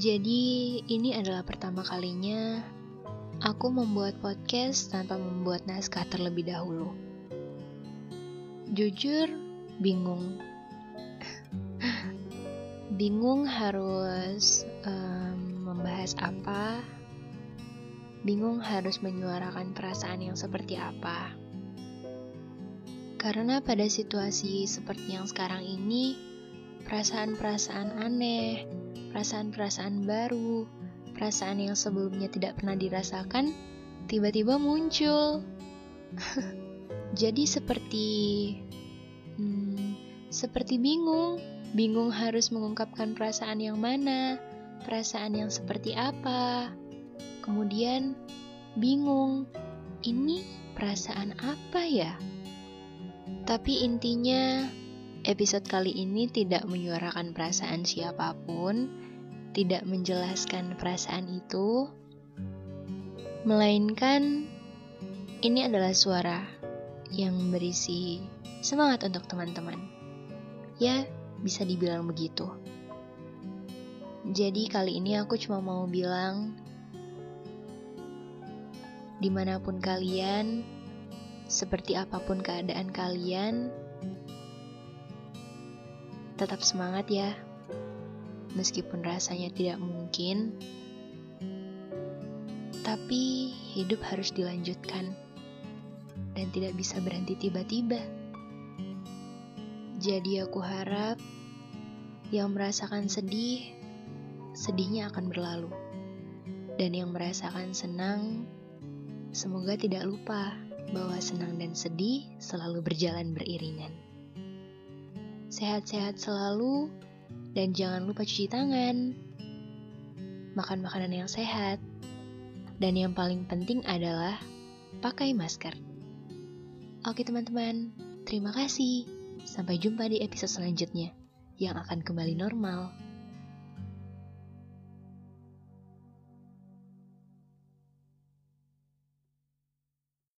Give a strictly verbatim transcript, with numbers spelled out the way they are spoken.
Jadi, ini adalah pertama kalinya aku membuat podcast tanpa membuat naskah terlebih dahulu. Jujur, bingung. Bingung harus um, membahas apa. Bingung harus menyuarakan perasaan yang seperti apa. Karena pada situasi seperti yang sekarang ini, perasaan-perasaan aneh, perasaan-perasaan baru, perasaan yang sebelumnya tidak pernah dirasakan, tiba-tiba muncul. Jadi seperti, hmm, seperti bingung, bingung harus mengungkapkan perasaan yang mana, perasaan yang seperti apa. Kemudian bingung, ini perasaan apa ya? Tapi intinya, episode kali ini tidak menyuarakan perasaan siapapun, tidak menjelaskan perasaan itu, melainkan ini adalah suara yang berisi semangat untuk teman-teman. Ya, bisa dibilang begitu. Jadi kali ini aku cuma mau bilang, dimanapun kalian, seperti apapun keadaan kalian, tetap semangat ya. Meskipun rasanya tidak mungkin, tapi hidup harus dilanjutkan dan tidak bisa berhenti tiba-tiba. Jadi aku harap yang merasakan sedih, sedihnya akan berlalu. Dan yang merasakan senang, semoga tidak lupa bahwa senang dan sedih selalu berjalan beriringan. Sehat-sehat selalu, dan jangan lupa cuci tangan, makan makanan yang sehat, dan yang paling penting adalah pakai masker. Oke teman-teman, terima kasih. Sampai jumpa di episode selanjutnya yang akan kembali normal.